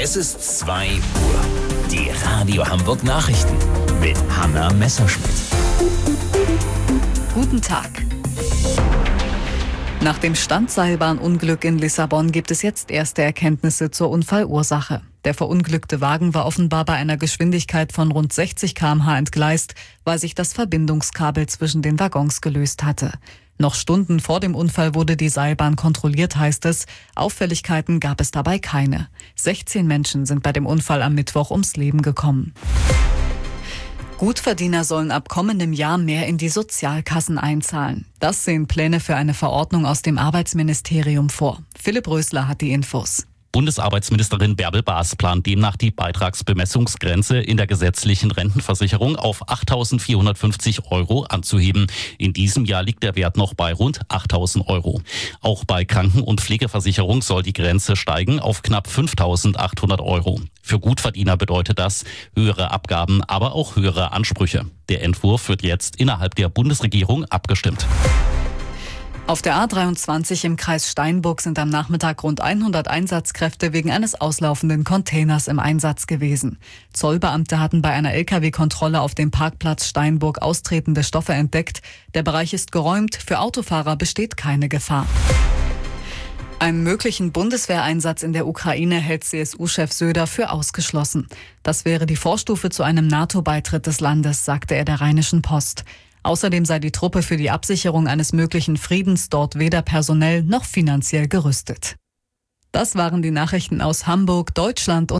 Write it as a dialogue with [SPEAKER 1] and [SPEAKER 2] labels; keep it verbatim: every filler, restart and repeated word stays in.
[SPEAKER 1] Es ist zwei Uhr. Die Radio Hamburg Nachrichten mit Hanna Messerschmidt.
[SPEAKER 2] Guten Tag. Nach dem Standseilbahnunglück in Lissabon gibt es jetzt erste Erkenntnisse zur Unfallursache. Der verunglückte Wagen war offenbar bei einer Geschwindigkeit von rund sechzig Kilometer pro Stunde entgleist, weil sich das Verbindungskabel zwischen den Waggons gelöst hatte. Noch Stunden vor dem Unfall wurde die Seilbahn kontrolliert, heißt es. Auffälligkeiten gab es dabei keine. sechzehn Menschen sind bei dem Unfall am Mittwoch ums Leben gekommen. Gutverdiener sollen ab kommendem Jahr mehr in die Sozialkassen einzahlen. Das sehen Pläne für eine Verordnung aus dem Arbeitsministerium vor. Philipp Rösler hat die Infos.
[SPEAKER 3] Bundesarbeitsministerin Bärbel Baas plant demnach die Beitragsbemessungsgrenze in der gesetzlichen Rentenversicherung auf achttausendvierhundertfünfzig Euro anzuheben. In diesem Jahr liegt der Wert noch bei rund achttausend Euro. Auch bei Kranken- und Pflegeversicherung soll die Grenze steigen auf knapp fünftausendachthundert Euro. Für Gutverdiener bedeutet das höhere Abgaben, aber auch höhere Ansprüche. Der Entwurf wird jetzt innerhalb der Bundesregierung abgestimmt.
[SPEAKER 2] Auf der A dreiundzwanzig im Kreis Steinburg sind am Nachmittag rund hundert Einsatzkräfte wegen eines auslaufenden Containers im Einsatz gewesen. Zollbeamte hatten bei einer L K W-Kontrolle auf dem Parkplatz Steinburg austretende Stoffe entdeckt. Der Bereich ist geräumt, für Autofahrer besteht keine Gefahr. Einen möglichen Bundeswehreinsatz in der Ukraine hält C S U-Chef Söder für ausgeschlossen. Das wäre die Vorstufe zu einem NATO-Beitritt des Landes, sagte er der Rheinischen Post. Außerdem sei die Truppe für die Absicherung eines möglichen Friedens dort weder personell noch finanziell gerüstet. Das waren die Nachrichten aus Hamburg, Deutschland und